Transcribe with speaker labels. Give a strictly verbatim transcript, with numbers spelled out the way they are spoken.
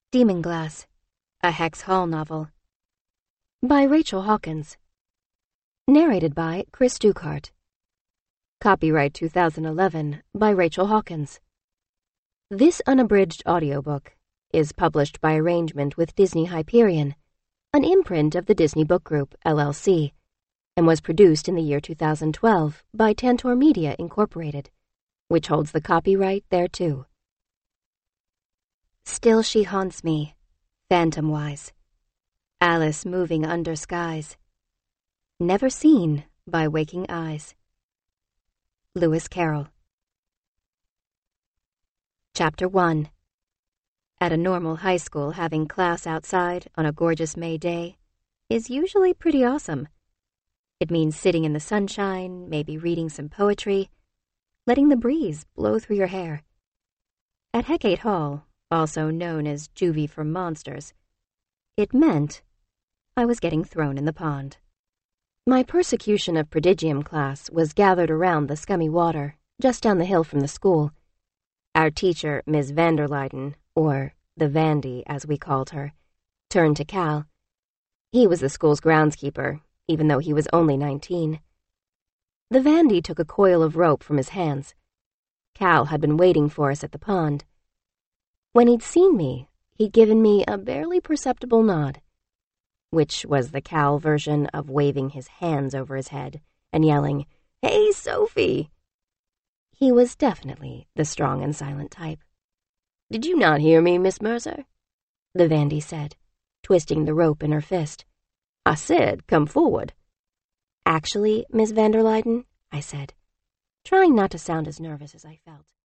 Speaker 1: Demon Glass, a Hex Hall novel. By Rachel Hawkins. Narrated by Chris Dukehart. Copyright two thousand eleven by Rachel Hawkins. This unabridged audiobook is published by arrangement with Disney Hyperion, an imprint of the Disney Book Group, L L C, and was produced in the year two thousand twelve by Tantor Media, Incorporated, which holds the copyright thereto. Still she haunts me, phantom-wise, Alice moving under skies, never seen by waking eyes. Lewis Carroll. Chapter one. At a normal high school, having class outside on a gorgeous May day is usually pretty awesome. It means sitting in the sunshine, maybe reading some poetry, letting the breeze blow through your hair. At Hecate Hall, also known as Juvie for Monsters, it meant I was getting thrown in the pond. My persecution of prodigium class was gathered around the scummy water, just down the hill from the school. Our teacher, Miss Vanderluyden, or the Vandy as we called her, turned to Cal. He was the school's groundskeeper, even though he was only nineteen. The Vandy took a coil of rope from his hands. Cal had been waiting for us at the pond. When he'd seen me, he'd given me a barely perceptible nod, which was the Cal version of waving his hands over his head and yelling, "Hey, Sophie!" He was definitely the strong and silent type. "Did you not hear me, Miss Mercer?" the Vandy said, twisting the rope in her fist. "I said, come forward." "Actually, Miss Vanderluyden," I said, trying not to sound as nervous as I felt.